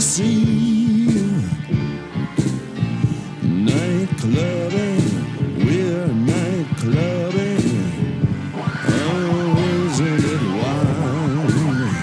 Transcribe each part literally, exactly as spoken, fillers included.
sea. Night clubbing, we're night clubbing. Oh, isn't it wild?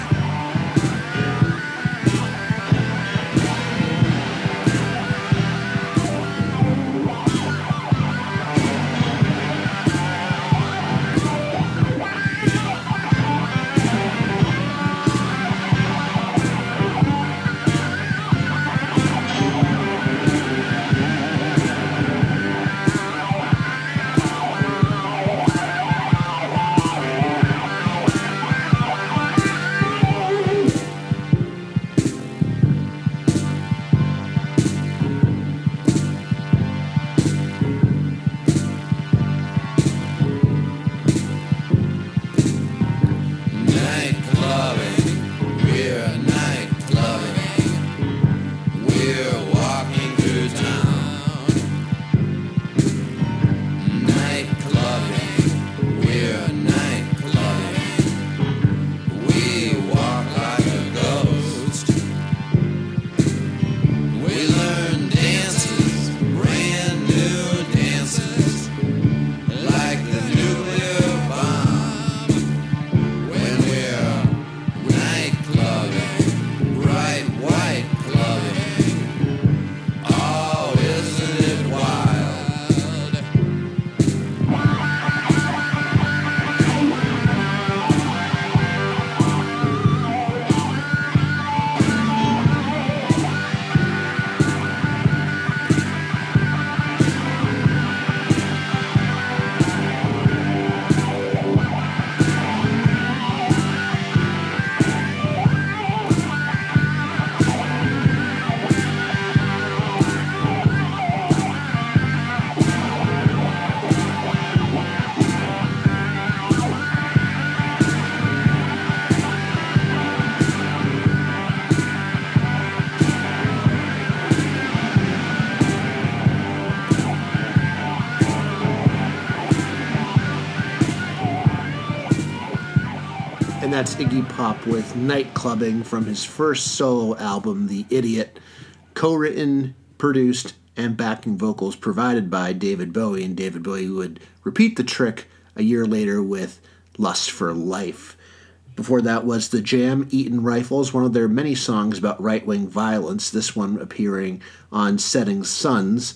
And that's Iggy Pop with Night Clubbing from his first solo album, The Idiot, co-written, produced, and backing vocals provided by David Bowie, and David Bowie would repeat the trick a year later with Lust for Life. Before that was The Jam, Eaton Rifles, one of their many songs about right-wing violence, this one appearing on Setting Suns.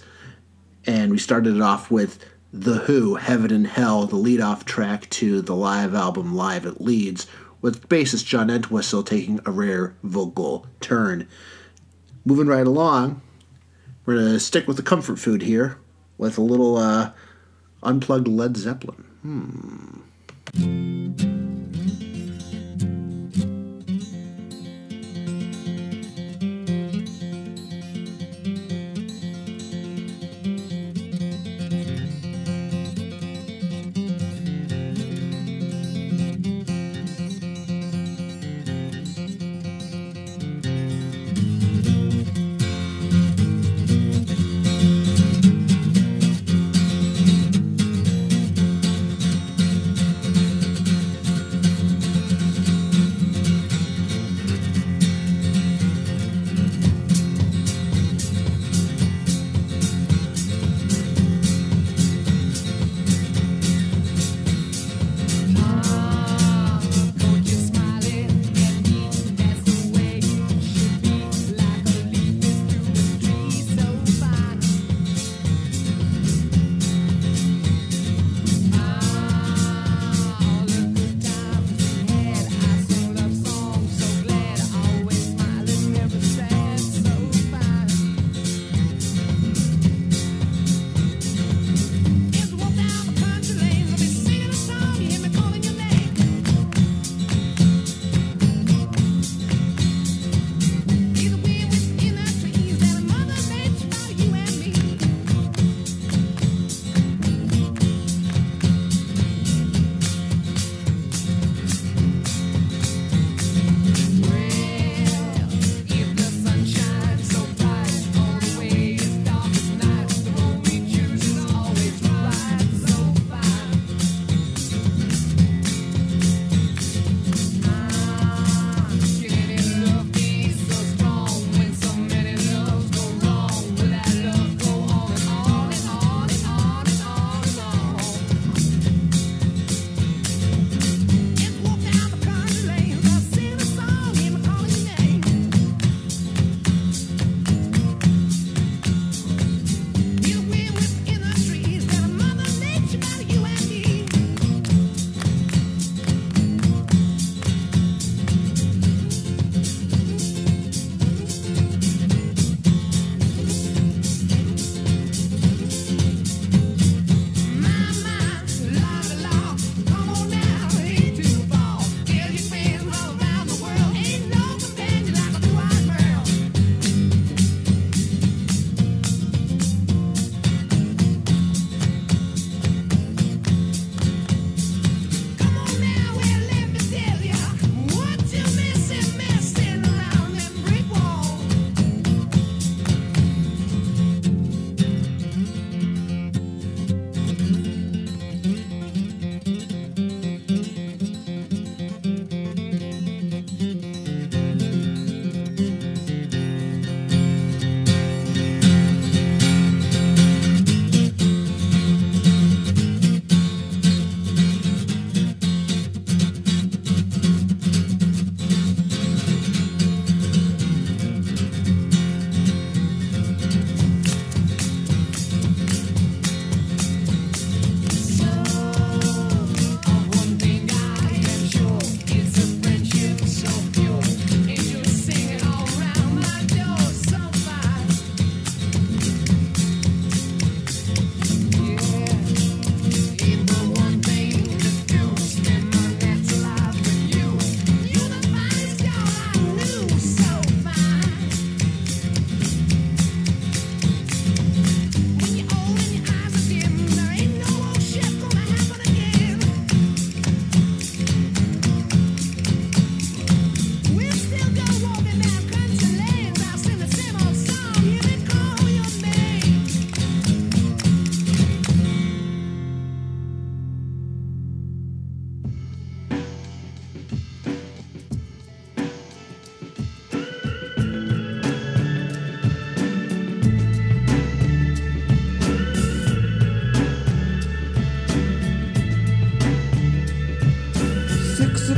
And we started it off with The Who, Heaven and Hell, the lead-off track to the live album Live at Leeds, with bassist John Entwistle taking a rare vocal turn. Moving right along, we're going to stick with the comfort food here with a little uh, unplugged Led Zeppelin. Hmm.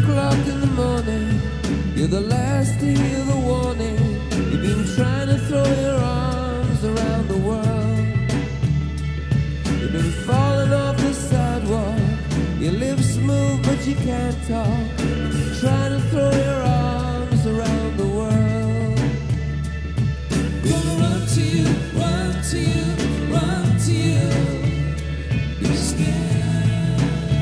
o'clock in the morning, you're the last to hear the warning. You've been trying to throw your arms around the world. You've been falling off the sidewalk. You live smooth but you can't talk. Trying to throw your arms around the world. Gonna run to you, run to you, run to you. Be scared.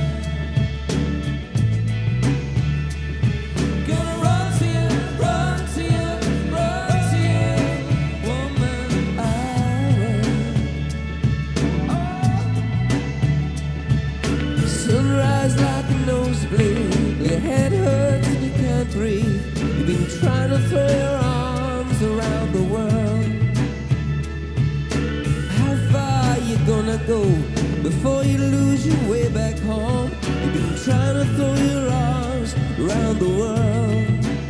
Gonna run to you, run to you, run to you. Woman, I will. Oh. Sunrise like a nosebleed. Your head hurts and you can't breathe. You've been trying to throw your arms around the world. How far you gonna go before you lose your way back home? You've been trying to throw your arms around the world.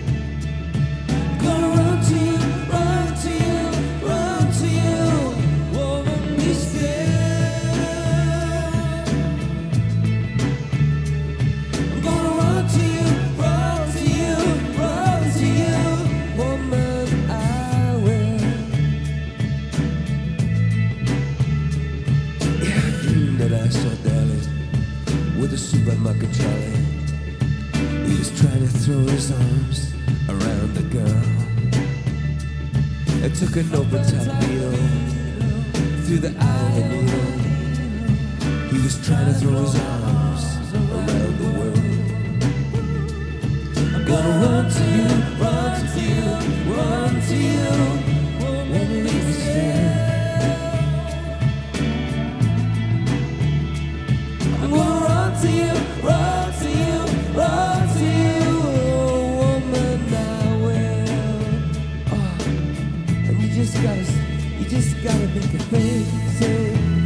Gonna run to you, run to you, run to you. Woman, be still. I'm gonna run to you, run to you, run to you. Woman, I will. Yeah, I dreamed that I saw Dallas with a supermarket trolley. He was trying to throw his arms around the girl. I took an open top needle through the eye of the needle. He was trying to throw his arms around the world. I'm gonna run to you, run to you, run to you. Won't leave me still. I'm gonna run to you, run to you, run to you. Oh, woman, I will. Oh, and you just gotta, you just gotta make a thing say.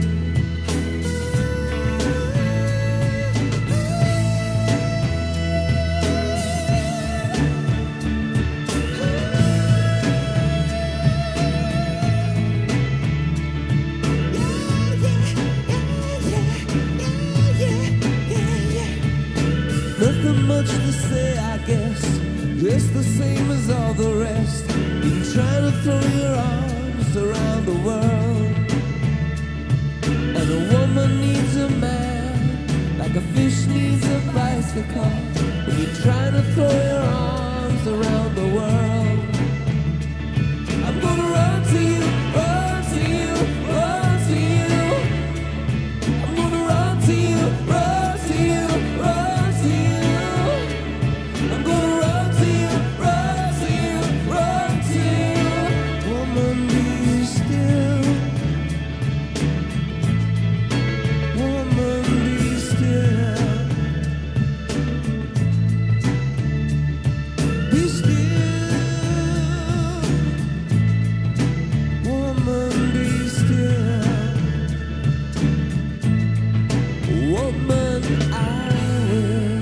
Nothing much to say, I guess. Just the same as all the rest. Been trying to throw your arms around the world. And a woman needs a man, like a fish needs a bicycle. When you're trying to throw your arms around the world. I'm gonna run to you, run to you, run to you. I'm gonna run to you, run to you, run to you. I'm gonna run to you, run to you, run to you. Woman, be still. Woman, be still. Be still. Woman, be still. Woman, I will.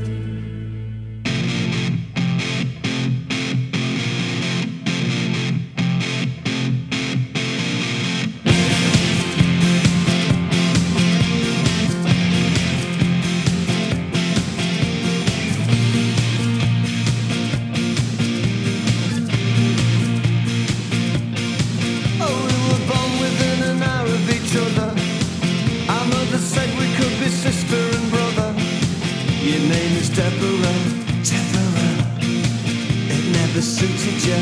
Oh, we were born within an hour of each other. Our mother said we could be sister and brother. Your name is Deborah, Deborah. It never suited you.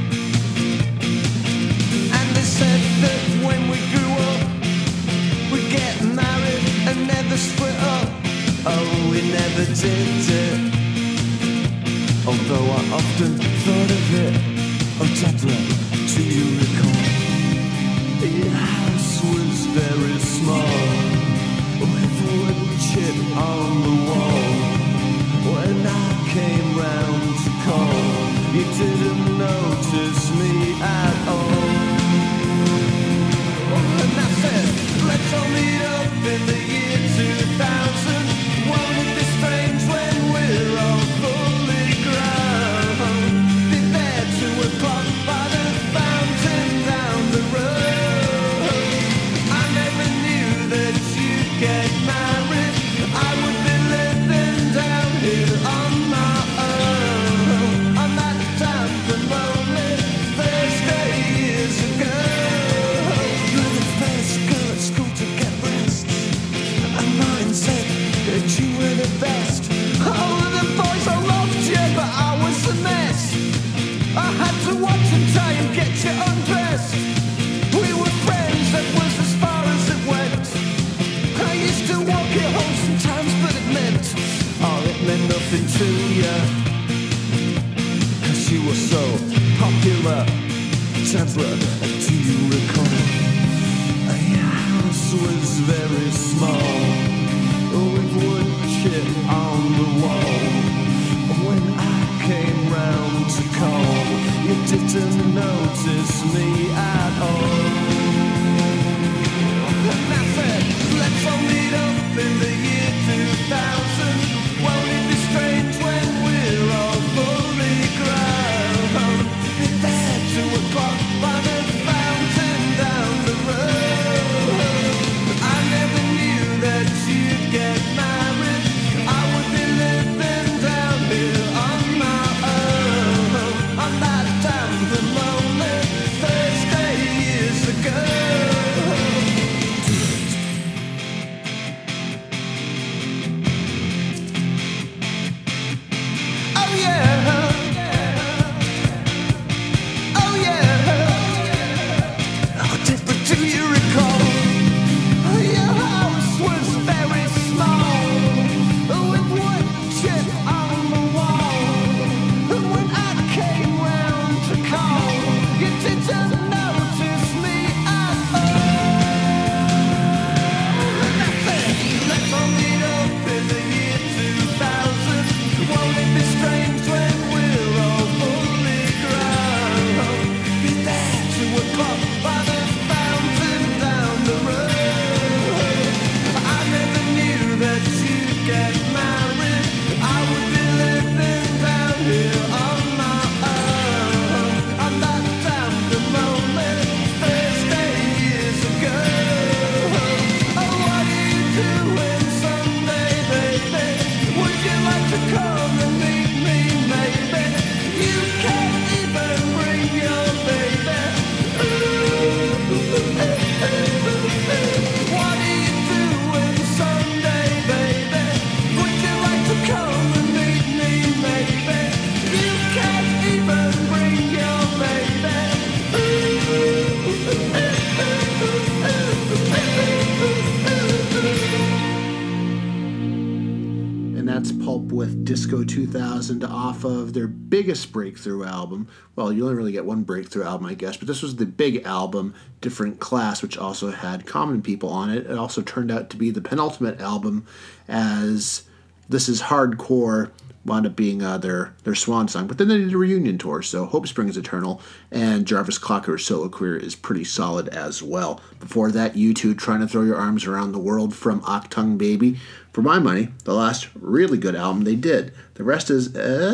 And they said that when we grew up, we'd get married and never split up. Oh, we never did it. Although I often thought of it. Oh, Deborah, do you recall? Your house was very small, with a wood chip on the wall. When I came round to call, you didn't notice me at all. And I said, let's all meet up in the year two thousand. Won't it be strange when we're all fully grown? Be there two o'clock by the fountain down the road. I never knew that you'd get married. I would be living down here on my Petra, do you recall? Your house was very small, with wood chip on the wall. When I came round to call, you didn't notice me at all. And I said, let's all meet up in the year two thousand. Won't it be strange when we're all fully grown? It's there two o'clock by the fountain down the road. I never knew that you'd get married. I would be living down here on my own, on that damn lonely Thursday years ago. Oh yeah, oh yeah. Oh, Deborah, do you recall? Your house was very small, with wood chip on the wall. And when I came round to call, you didn't notice me at all. And I said, let's all meet up in the year two thousand. Won't it be strange when we're all fully grown? Be there two o'clock by the fountain down the road. I never knew that you'd get married. I would be living down here on my own, on that damn lonely Thursday years ago. Oh, what are you doing Sunday, baby? Would you like to come and meet me, maybe? You can't even bring your baby. What are you doing Sunday, baby? Would you like to come and meet me, maybe? You can't even bring your baby. And that's Pulp with Disco two thousand off of their biggest breakthrough album. Well, you only really get one breakthrough album, I guess, but this was the big album, Different Class, which also had Common People on it. It also turned out to be the penultimate album, as This Is Hardcore wound up being uh, their, their swan song. But then they did a reunion tour, so Hope Springs Eternal, and Jarvis Clocker's solo career is pretty solid as well. Before that, U two, Trying to Throw Your Arms Around the World from Octung Baby. For my money, the last really good album they did. The rest is,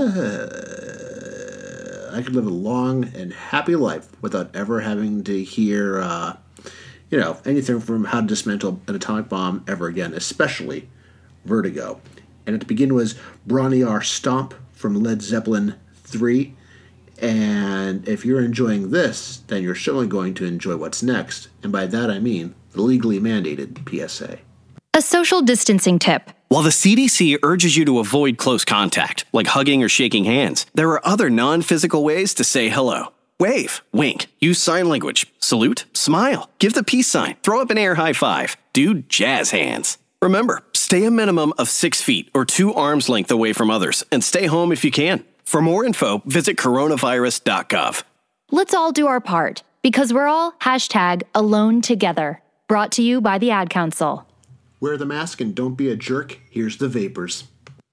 uh, I could live a long and happy life without ever having to hear, uh, you know, anything from How to Dismantle an Atomic Bomb ever again, especially Vertigo. And at the beginning was Bronny R. Stomp from Led Zeppelin three. And if you're enjoying this, then you're certainly going to enjoy what's next. And by that I mean the legally mandated P S A. A social distancing tip. While the C D C urges you to avoid close contact, like hugging or shaking hands, there are other non-physical ways to say hello. Wave, wink, use sign language, salute, smile, give the peace sign, throw up an air high five, do jazz hands. Remember, stay a minimum of six feet or two arms length away from others, and stay home if you can. For more info, visit coronavirus dot gov. Let's all do our part, because we're all hashtag alone together. Brought to you by the Ad Council. Wear the mask and don't be a jerk. Here's the Vapors.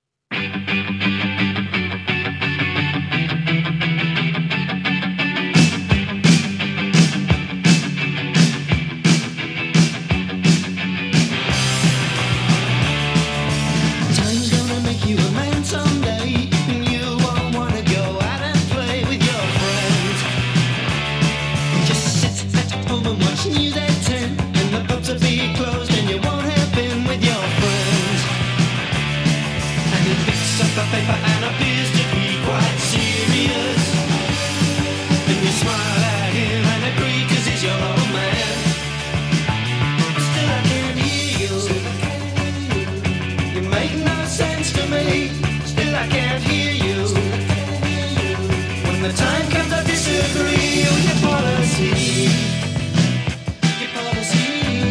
Paper and appears to be quite serious. And you smile at him and agree cause he's your old man. Still I can't hear you. You make no sense to me. Still I can't hear you. When the time comes I disagree on your policy. Your policy.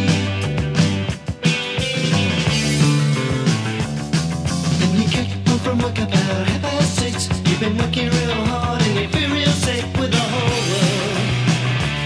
And you get from work about half past six. You've been working real hard and you feel real sick with the whole world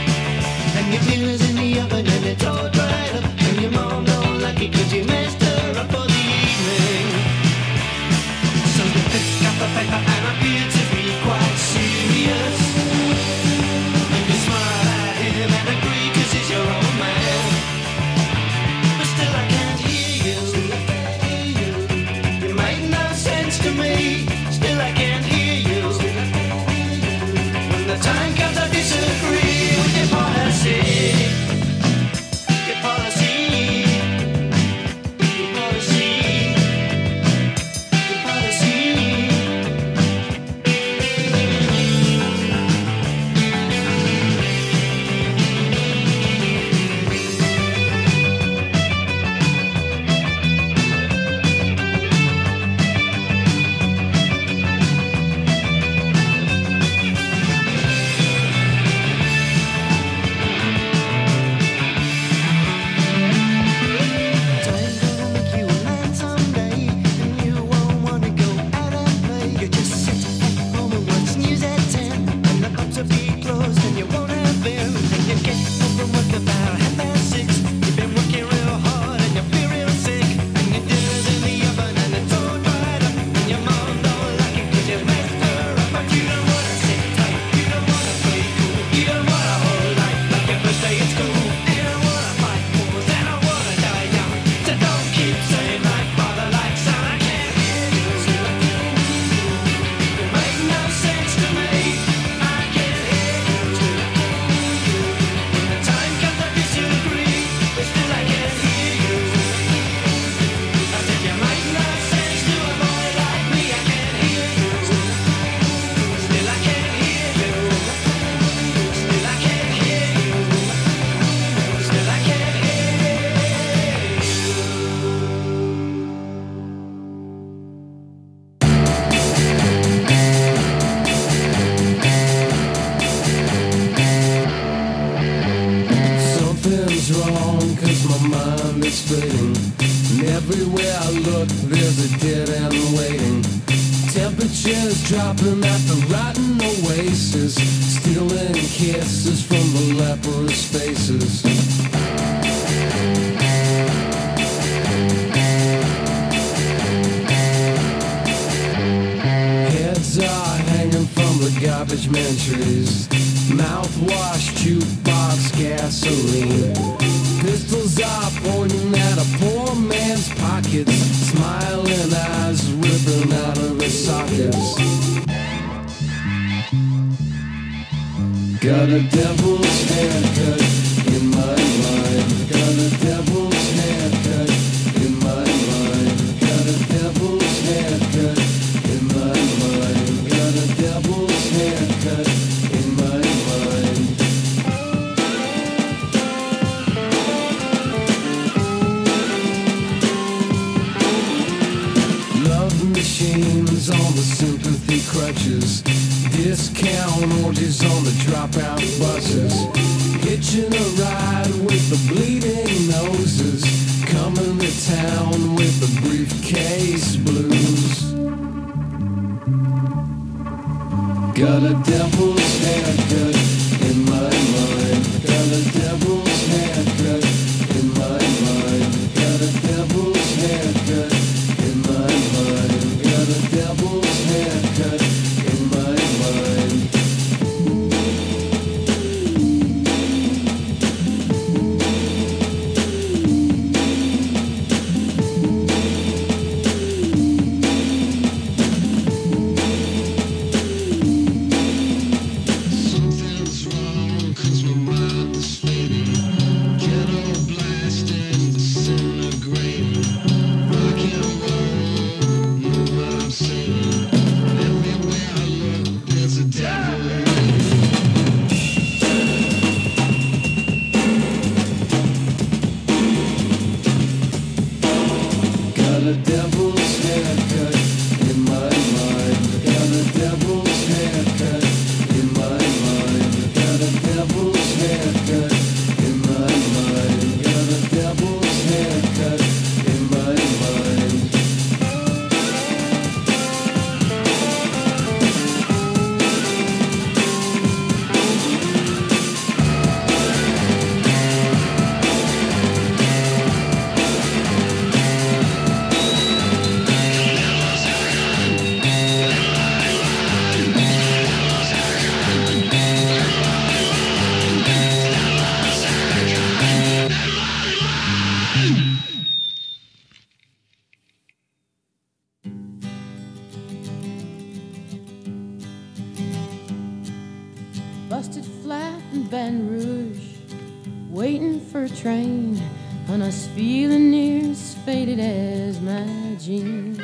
Everywhere I look, there's a dead end waiting. Temperatures dropping at the rotten oasis, stealing kisses from the leprous faces. Heads are hanging from the garbage man trees. Mouthwash, jukebox, gasoline. Pistols are pointing at a poor man's pockets. Smiling eyes ripping out of his sockets. Got a devil's haircut in my mind. Got a devil's haircut in my mind. Got a devil's haircut in my mind. Got a devil's haircut in my mind. Love machines on the sympathy crutches. Discount orgies on the dropout buses. Hitching a ride with the bleeding noses. Coming to town with the briefcase blues. Got a devil's haircut in my mind. Got a devil's haircut in my mind. Got a devil's haircut in my mind. Got a devil's haircut in my mind. Something's wrong 'cause my mind is fading. Ghetto blasting, disintegrating. Rock and roll, know what I'm saying. Everywhere I look, there's a devil waiting. Got a devil's haircut in my mind. Got a devil's haircut in my mind. Got a devil's haircut in my mind. Got a devil's haircut in my mind. Busted flat in Baton Rouge, waiting for a train, and us feeling near as faded as my jeans.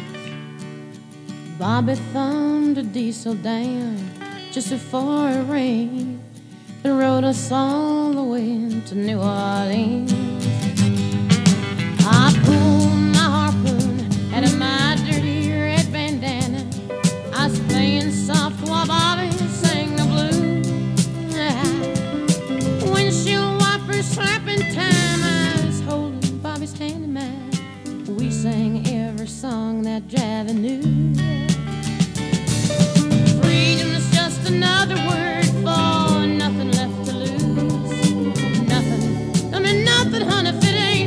Bobby thumbed a diesel down just before it rained and rode us all the way to New Orleans. I pulled my harpoon out of my dirty red bandana. I was playing soft while Bobby sang the blues. Windshield wipers slapping time, I was holding Bobby's hand in mine. We sang every song that Javi knew. Freedom's just another word for nothing left to lose. Nothing, I mean nothing, honey, if it ain't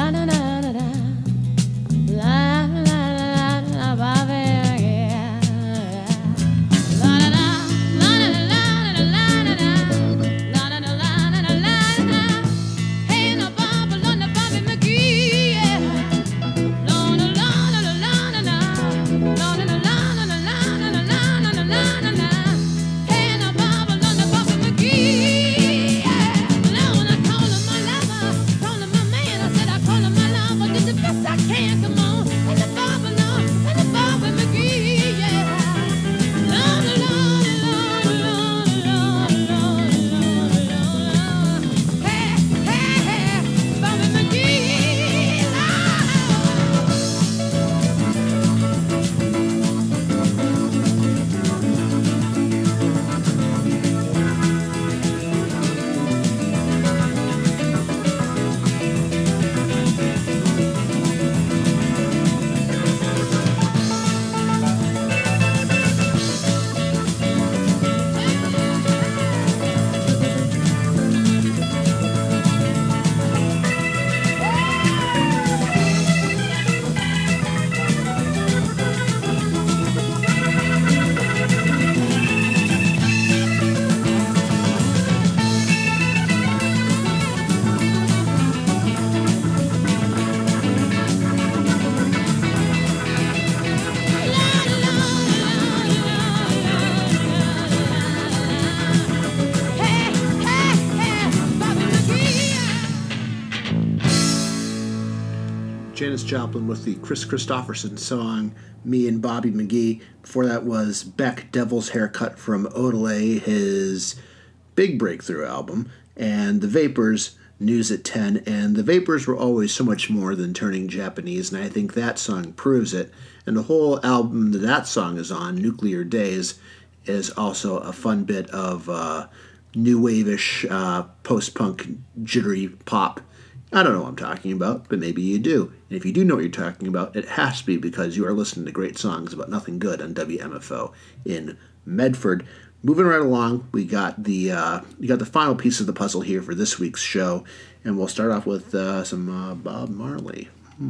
Janis Joplin with the Chris Christopherson song Me and Bobby McGee. Before that was Beck, Devil's Haircut from Odelay, his big breakthrough album, and The Vapors, News at ten. And The Vapors were always so much more than turning Japanese, and I think that song proves it. And the whole album that that song is on, Nuclear Days, is also a fun bit of uh, new wave-ish uh, post-punk jittery pop. I don't know what I'm talking about, but maybe you do. And if you do know what you're talking about, it has to be because you are listening to great songs about nothing good on W M F O in Medford. Moving right along, we got the uh, we got the final piece of the puzzle here for this week's show, and we'll start off with uh, some uh, Bob Marley.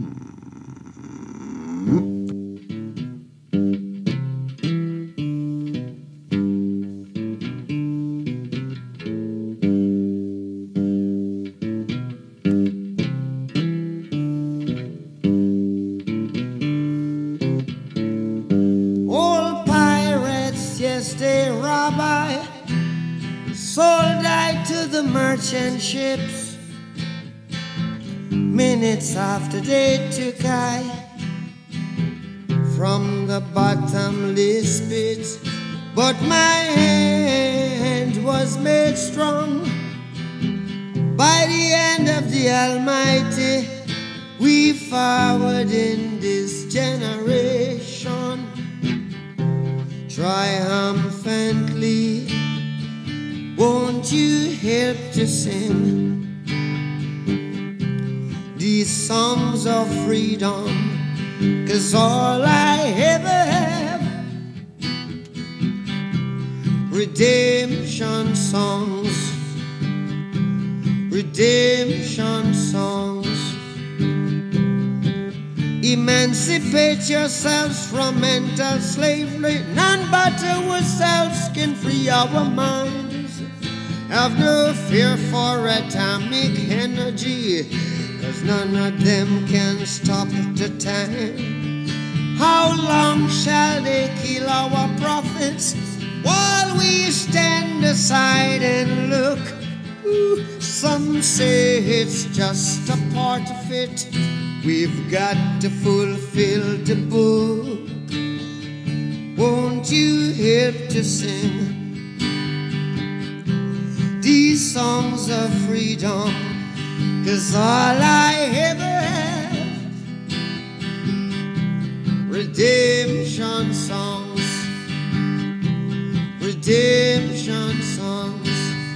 Hmm. Merchant ships, minutes after they took I from the bottomless pit, but my hand was made strong by the hand of the Almighty. We forward in this generation triumphantly. Won't you help to sing these songs of freedom? 'Cause all I ever have, redemption songs, redemption songs. Emancipate yourselves from mental slavery. None but ourselves can free our minds. Have no fear for atomic energy, 'cause none of them can stop the time. How long shall they kill our prophets while we stand aside and look? Ooh, some say it's just a part of it. We've got to fulfill the book. Won't you help to sing these songs of freedom? 'Cause all I ever have, redemption songs, redemption songs,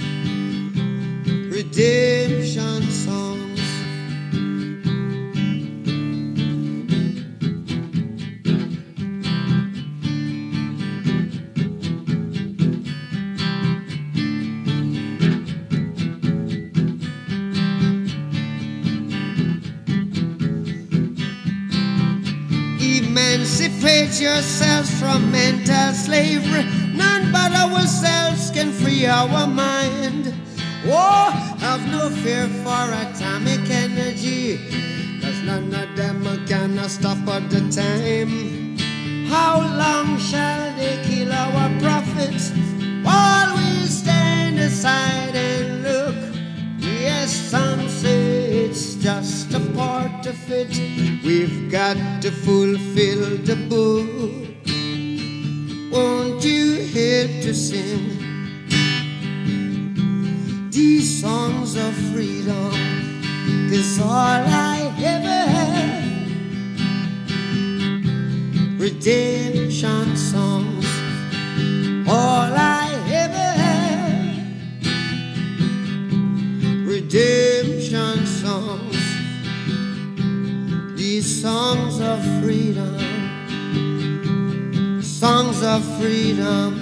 redemption songs. yourselves from mental slavery. None but ourselves can free our mind. Oh, have no fear for atomic energy, cause none of them can stop at the time. How long shall they kill our prophets while we stand aside and look? Yes, some say it's just a part of it. We've got to fulfill the book. Won't you help to sing these songs of freedom? 'Cause all I ever had, redemption songs. All I ever had, redemption songs. These songs of freedom, songs of freedom.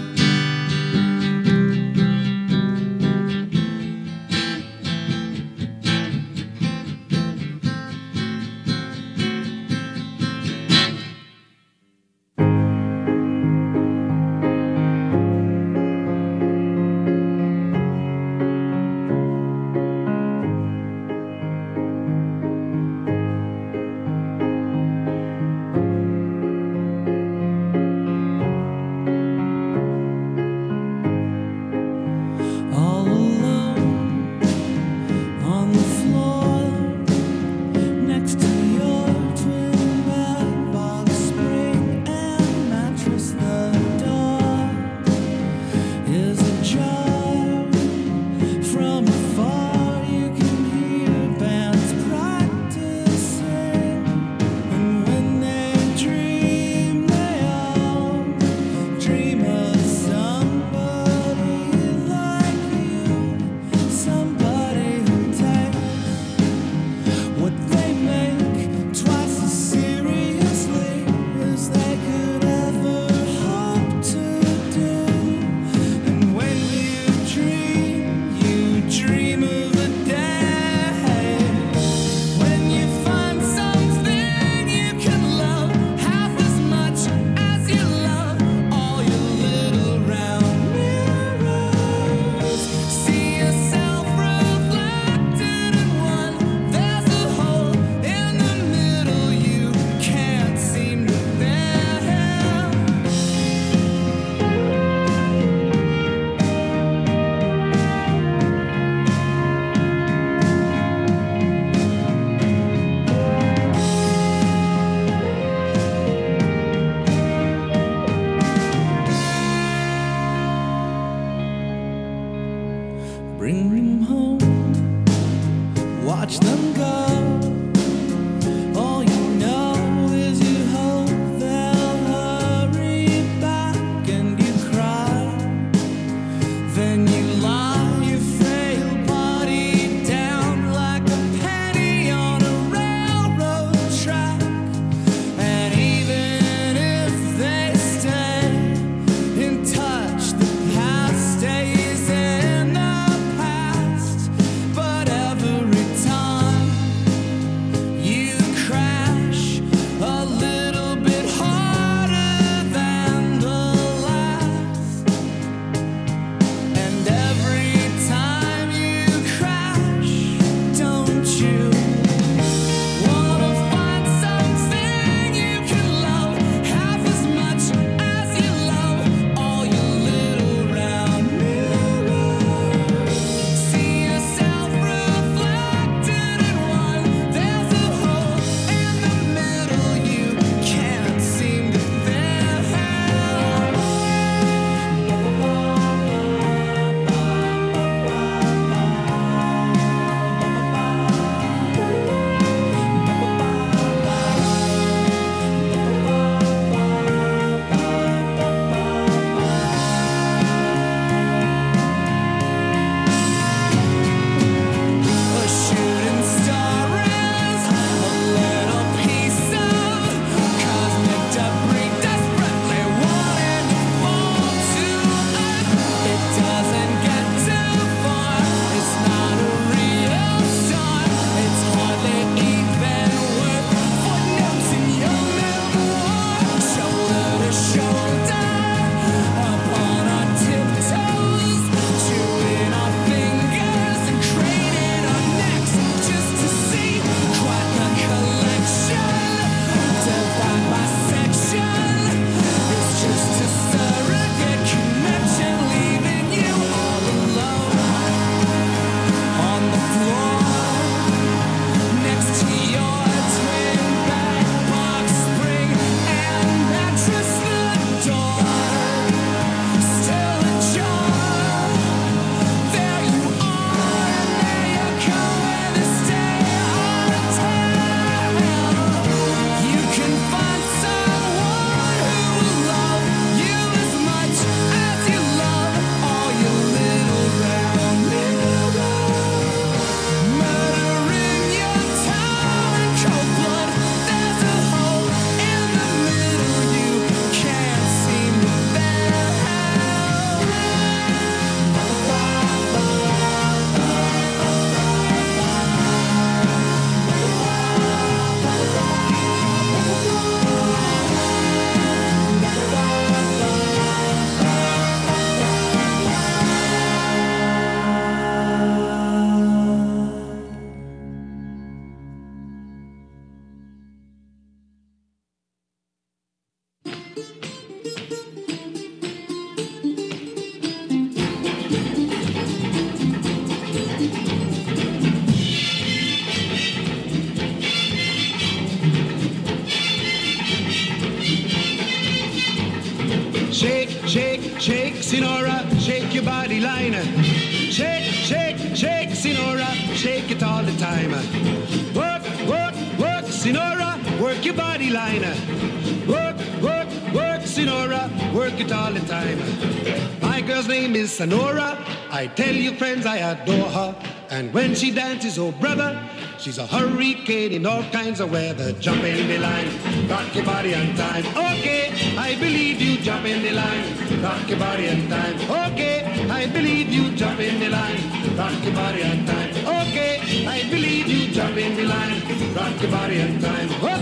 Stays in the past, but every time Shake, shake, shake, Sinora, shake your body line. Shake, shake, shake, Sinora, shake it all the time. Work, work, work, Sinora, work your body line. Work, work, work, Sinora, work it all the time. My girl's name is Sonora. I tell you, friends, I adore her. And when she dances, oh brother, she's a hurricane in all kinds of weather. Jump in the line, rock your body on time. Okay, I believe you, jump in the line, rock your body on time. Okay, I believe you, jump in the line, rock your body on time. Okay, I believe you, jump in the line, rock your body on time. Whoop.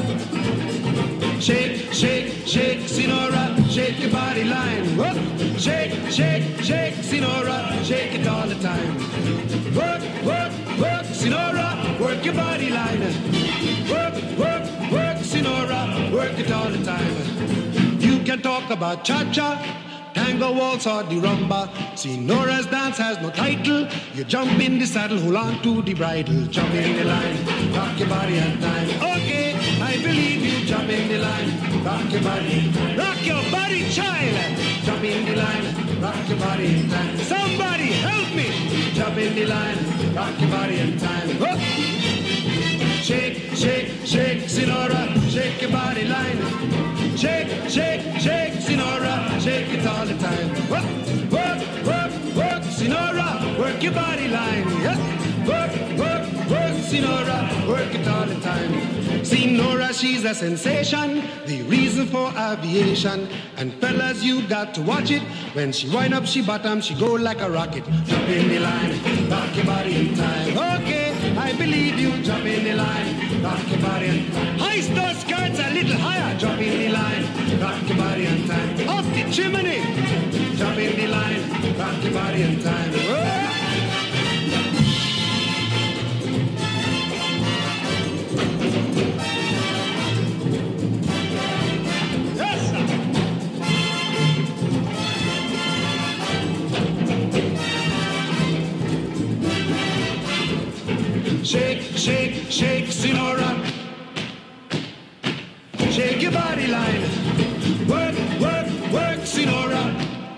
Shake, shake, shake, Sinora, shake your body line. Whoop. Shake, shake, shake, Sinora, shake it all the time. Work, work, work, Sinora, work your body line. Work, work, work, Sinora, work it all the time. You can talk about cha-cha, tango, waltz, or the rumba. Senora's dance has no title. You jump in the saddle, hold on to the bridle. Jump in the line, rock your body on time. Okay, I believe you, jump in the line, rock your body. Rock your body, child. Jump in the line, rock your body in time. Somebody help me. Jump in the line, rock your body in time. Whoop. Shake, shake, shake, Sinora, shake your body line. Shake, shake, shake, Sinora, shake it all the time. Work, work, work, work, Sinora, work your body line. Yeah. Work, work, work, Sinora, work it all the time. Sinora, she's a sensation, the reason for aviation. And fellas, you got to watch it. When she wind up, she bottom, she go like a rocket. Jump in the line, rock your body in time. Okay, I believe you, jump in the line, rock your body in time. Hoist those skirts a little higher, jump in the line, rock your body in time. Off the chimney, jump in the line, rock your body in time. Whoa. Shake, shake, shake, Sinora. Shake your body line. Work, work, work, Sinora.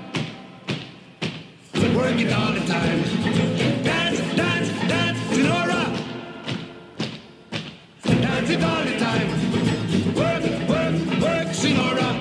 Work it all the time. Dance, dance, dance, Sinora. Dance it all the time. Work, work, work, Sinora.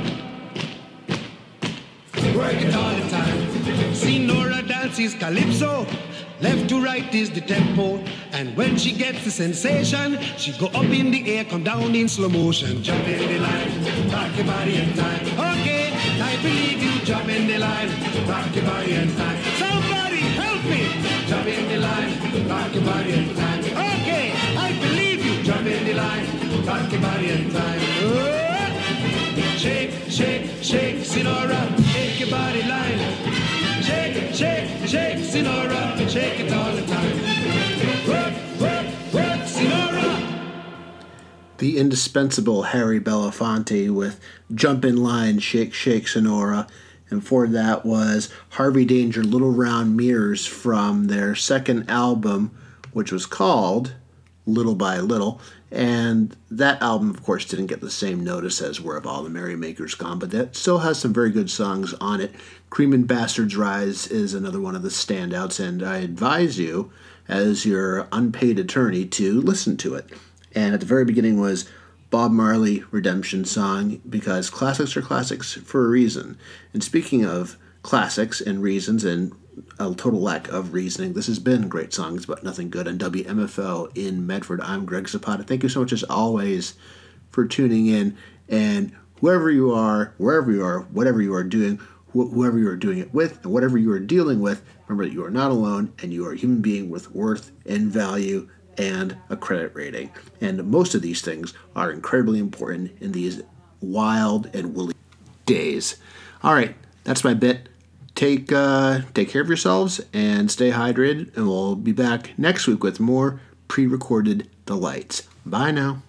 Work it all the time. Sinora dances calypso. Left to right is the tempo. And when she gets the sensation, she go up in the air, come down in slow motion. Jump in the line, rock your body in time. Okay, I believe you, jump in the line, rock your body in time. Somebody help me! Jump in the line, rock your body in time. Okay, I believe you, jump in the line, rock your body in time. Oh. Shake, shake, shake, Sinora, shake your body line. Shake, shake, shake, Sinora, shake it all the time. Work, work, work, Sinora. The indispensable Harry Belafonte with Jump in Line, Shake, Shake, Sonora. And for that was Harvey Danger, Little Round Mirrors from their second album, which was called Little by Little. And that album, of course, didn't get the same notice as Where Have All the Merrymakers Gone, but that still has some very good songs on it. Cream and Bastards Rise is another one of the standouts, and I advise you, as your unpaid attorney, to listen to it. And at the very beginning was Bob Marley Redemption Song, because classics are classics for a reason. And speaking of classics and reasons and a total lack of reasoning, this has been Great Songs But Nothing Good on W M F O in Medford. I'm Greg Zapata. Thank you so much, as always, for tuning in. And whoever you are, wherever you are, whatever you are doing, wh- whoever you are doing it with, and whatever you are dealing with, remember that you are not alone, and you are a human being with worth and value and a credit rating. And most of these things are incredibly important in these wild and woolly days. All right, that's my bit. Take uh, take care of yourselves and stay hydrated, and we'll be back next week with more pre-recorded delights. Bye now.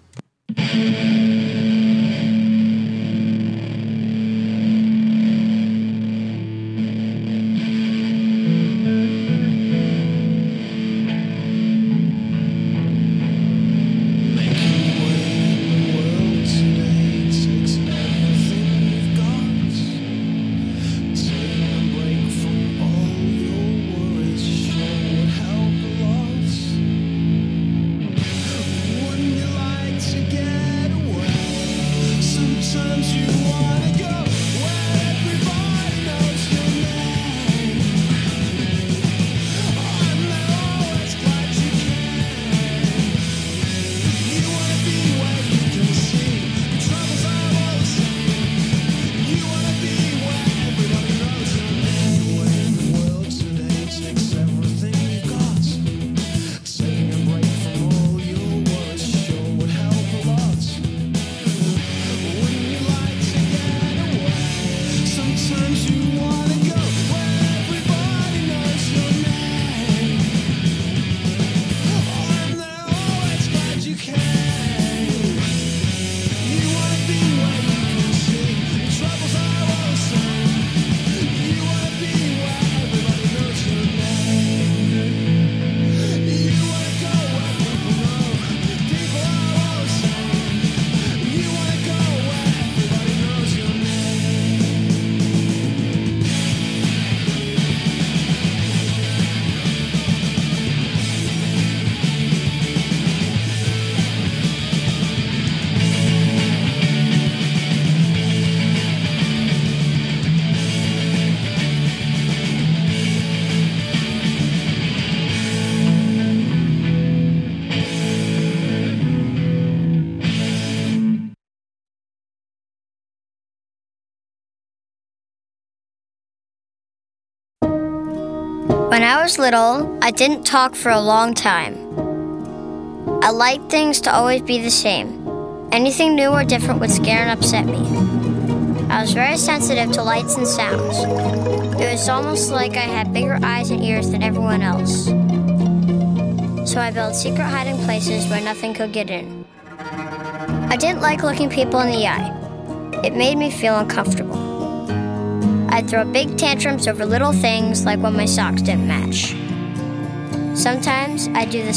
When I was little, I didn't talk for a long time. I liked things to always be the same. Anything new or different would scare and upset me. I was very sensitive to lights and sounds. It was almost like I had bigger eyes and ears than everyone else. So I built secret hiding places where nothing could get in. I didn't like looking people in the eye. It made me feel uncomfortable. I'd throw big tantrums over little things like when my socks didn't match. Sometimes I'd do the